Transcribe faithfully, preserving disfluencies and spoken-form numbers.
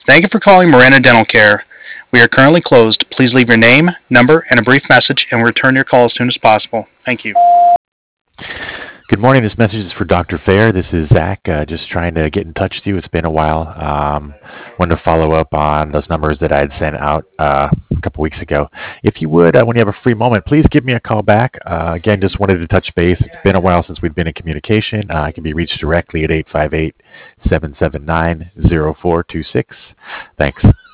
Thank you for calling Miranda Dental Care. We are currently closed. Please leave your name, number, and a brief message, and we'll return your call as soon as possible. Thank you. Good morning. This message is for Doctor Fair. This is Zach, uh, just trying to get in touch with you. It's been a while. Um, wanted to follow up on those numbers that I had sent out uh, a couple weeks ago. If you would, uh, when you have a free moment, please give me a call back. Uh, again, just wanted to touch base. It's been a while since we've been in communication. Uh, I can be reached directly at eight five eight, seven seven nine, zero four two six. Thanks.